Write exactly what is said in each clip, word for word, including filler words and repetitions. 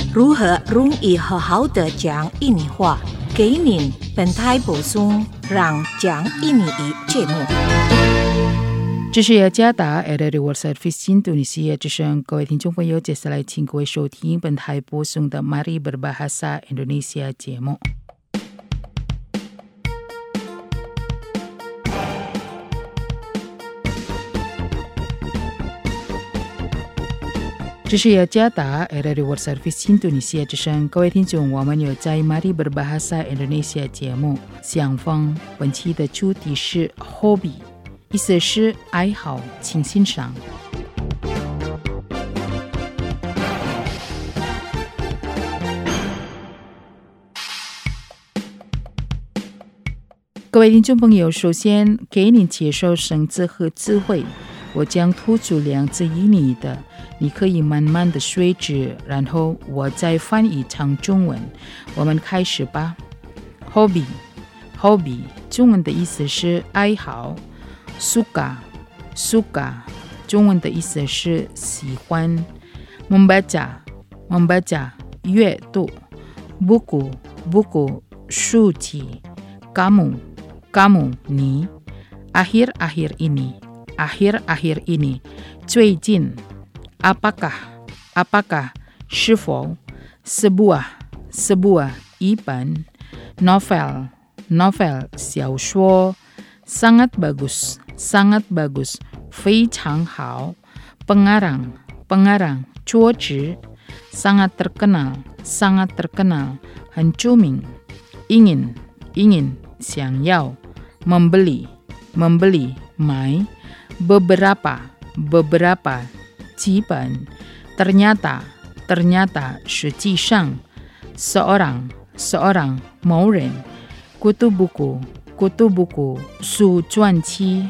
如何容易好好的讲印尼话？给您本台播送让讲印尼语节目。 这是雅加达 R R World Service Indonesia 之声，各位听众朋友，接下来请各位收听本台播送的 Mari Berbahasa Indonesia 节目。这是雅加达 R R World Service Indonesia 之声，各位听众，我们有在 Mari Berbahasa Indonesia 节目相逢。本期的主题是 Hobi， 意思是爱好，请欣赏。各位听众朋友，首先给你介绍生字和词汇，我将突出两字印尼的，你可以慢慢的学着，然后我再翻译成中文。我们开始吧。Hobi， Hobi 中文的意思是爱好。Suka， Suka 中文的意思是喜欢。Membaca， Membaca 阅读。Buku， Buku 书籍。Kamu， Kamu 你。Akhir-akhir ini，Akhir-akhir ini 最近。Apakah, apakah 是否。Sebuah, sebuah 一本。Novel, novel 小说。Sangat bagus, sangat bagus 非常好。Pengarang, pengarang 作者。Sangat terkenal, sangat terkenal 很著名。Ingin, ingin 想要。Membeli, membeli 买。Beberapa, beberapa 基本。Ternyata, ternyata 实际上。Seorang, seorang 某人。Kutu buku, kutu buku 书传记。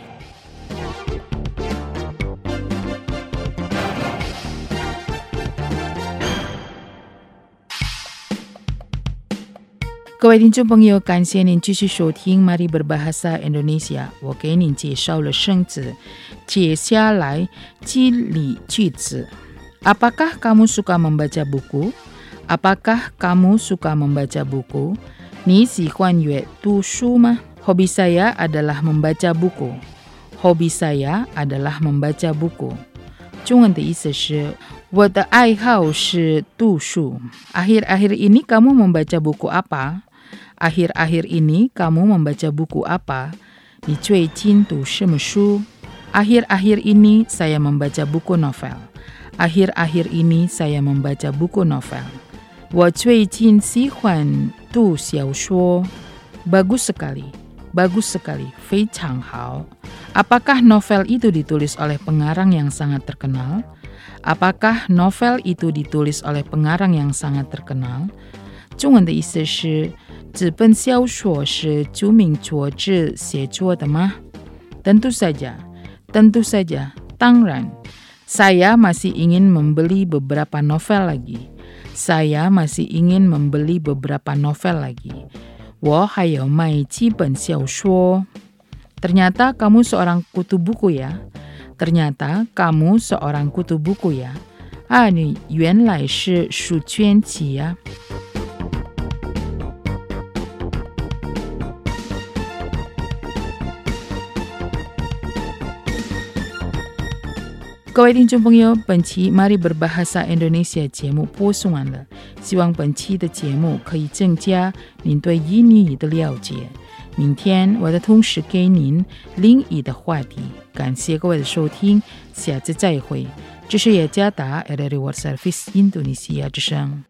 各位听众朋友，感谢您继续收听 Mari Berbahasa Indonesia， 我给您介绍了生字，接下来记忆句子。Apakah kamu suka membaca buku? Apakah kamu suka membaca buku? 你喜欢阅读书吗？ Hobi saya adalah membaca buku. Hobi saya adalah membaca buku. 中文的意思是我的爱好是读书。Akhir-akhir ini kamu membaca buku apa? Akhir-akhir ini kamu membaca buku apa? 你最近读什么书？ Akhir-akhir ini saya membaca buku novel. Akhir-akhir ini saya membaca buku novel. 我最近喜欢读小说。Bagus sekali, bagus sekali 非常好。Apakah novel itu ditulis oleh pengarang yang sangat terkenal? Apakah novel itu ditulis oleh pengarang yang sangat terkenal? 中文的意思是这本小说是著名作者写作的吗？ Tentu saja, tentu saja, 当然。Saya masih ingin membeli beberapa novel lagi. Saya masih ingin membeli beberapa novel lagi. 我还要买几本小说。Ternyata kamu seorang kutu buku ya. Ternyata kamu seorang kutu buku ya. 啊，你原来是书卷气呀。各位听众朋友，本期 Mari Berbahasa Indonesia 节目播送完了，希望本期的节目可以增加您对印尼语的了解。明天我的同事给您另一的话题，感谢各位的收听，下次再会。这是雅加达 R R World Service Indonesia 之声。